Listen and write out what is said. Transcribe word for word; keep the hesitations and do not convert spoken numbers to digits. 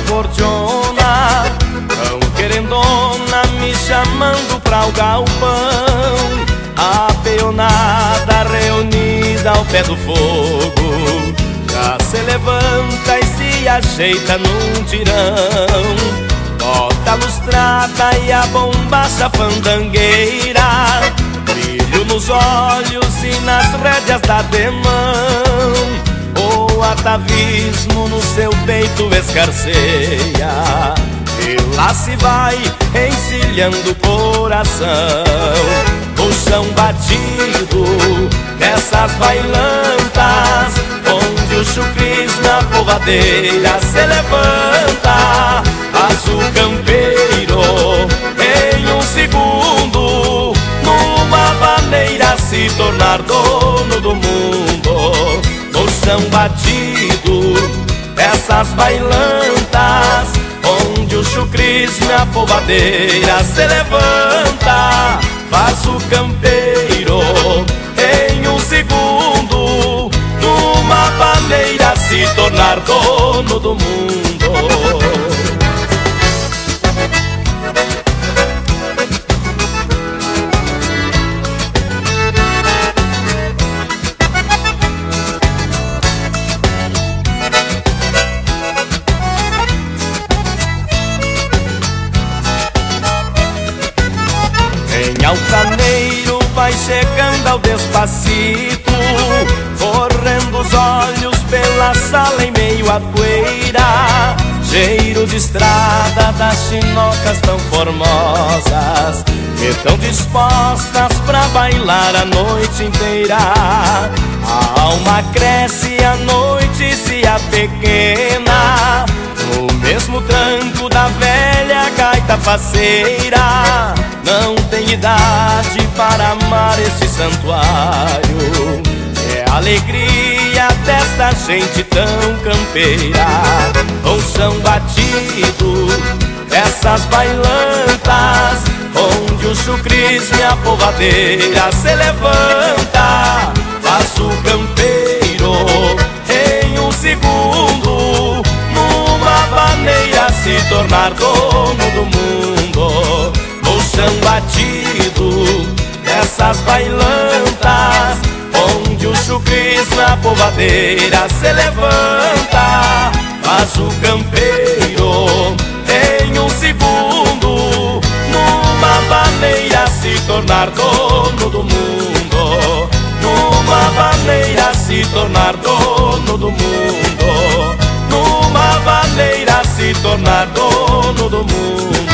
cordiona, tão querendona, me chamando pra o galpão. A peonada reunida ao pé do fogo já se levanta e se ajeita num tirão. Bota a lustrada e a bombacha fandangueira, brilho nos olhos e nas rédeas da demão. O atavismo no seu peito escarceia, e lá se vai encilhando o coração. O chão batido dessas bailantas, onde o chucris na polvadeira se levanta. Faz o campeiro em um segundo, numa maneira se tornar dono do mundo. No chão batido dessas bailantas, onde o chucris na polvadeira se levanta. Faz o campeiro em um segundo, numa maneira se tornar dono do mundo. Em altaneiro vai chegando ao despacito, correndo os olhos pela sala em meio à poeira. Cheiro de estrada das chinocas tão formosas, que tão dispostas pra bailar a noite inteira. A alma cresce, a noite se apequena, no mesmo tranco da velha gaita faceira. Não tem idade para amar este santuário, é a alegria desta gente tão campeira. O chão batido dessas bailantas, onde o chucris e a polvadeira se levanta. Faz o campeiro em um segundo, numa maneira se tornar dono do mundo. No chão batido dessas bailantas, onde o chucris na polvadeira se levanta. Faz o campeiro em um segundo, numa maneira se tornar dono do mundo. Numa maneira se tornar dono do mundo. Numa maneira se tornar dono do mundo.